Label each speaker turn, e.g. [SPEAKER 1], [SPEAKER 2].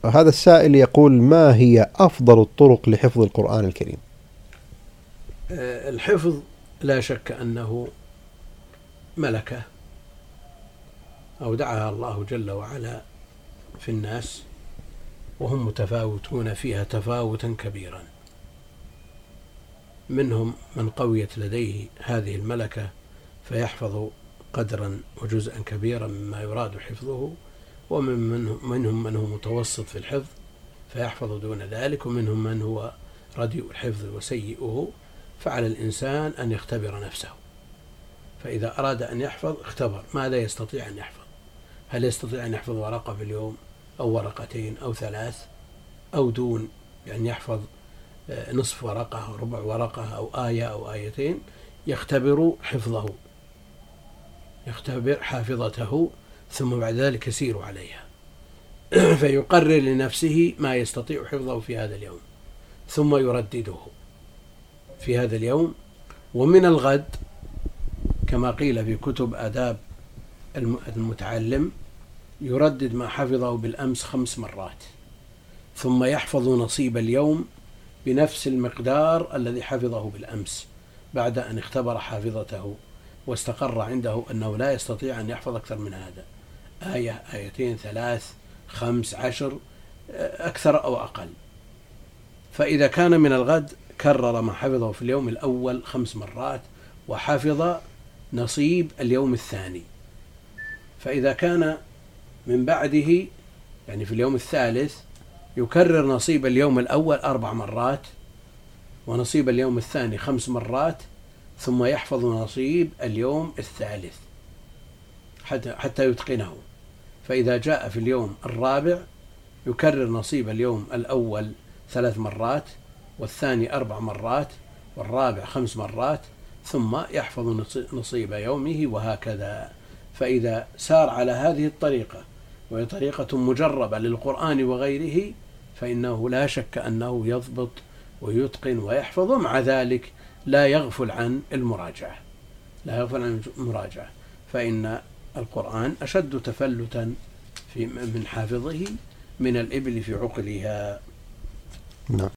[SPEAKER 1] هذا السائل يقول: ما هي أفضل الطرق لحفظ القرآن الكريم؟
[SPEAKER 2] الحفظ لا شك أنه ملكة أودعها الله جل وعلا في الناس، وهم متفاوتون فيها تفاوتا كبيرا. منهم من قويت لديه هذه الملكة فيحفظ قدرا وجزءا كبيرا مما يراد حفظه، ومنهم من هو متوسط في الحفظ فيحفظ دون ذلك، ومنهم من هو رديء الحفظ وسيئه. فعلى الإنسان أن يختبر نفسه، فإذا أراد أن يحفظ اختبر ماذا يستطيع أن يحفظ. هل يستطيع أن يحفظ ورقة في اليوم أو ورقتين أو 3 أو دون، يعني يحفظ نصف ورقة أو ربع ورقة أو آية أو آيتين. يختبر حفظه، يختبر حافظته، ثم بعد ذلك يسير عليها فيقرر لنفسه ما يستطيع حفظه في هذا اليوم، ثم يردده في هذا اليوم. ومن الغد كما قيل في كتب آداب المتعلم يردد ما حفظه بالأمس 5 مرات، ثم يحفظ نصيب اليوم بنفس المقدار الذي حفظه بالأمس بعد أن اختبر حافظته واستقر عنده أنه لا يستطيع أن يحفظ أكثر من هذا، آية، آيتين، 3، 5، 10، أكثر أو أقل. فإذا كان من الغد كرر ما حفظه في اليوم الأول 5 مرات وحفظ نصيب اليوم الثاني. فإذا كان من بعده يعني في اليوم الثالث يكرر نصيب اليوم الأول 4 مرات ونصيب اليوم الثاني 5 مرات، ثم يحفظ نصيب اليوم الثالث حتى يتقنه. فإذا جاء في اليوم الرابع يكرر نصيب اليوم الأول 3 مرات، والثاني 4 مرات، والرابع 5 مرات، ثم يحفظ نصيب يومه، وهكذا. فإذا سار على هذه الطريقة، وهي طريقة مجربة للقرآن وغيره، فإنه لا شك أنه يضبط ويتقن ويحفظ، مع ذلك لا يغفل عن المراجعة، فإن القرآن أشد تفلتا من حافظه من الإبل في عقلها.
[SPEAKER 1] نعم.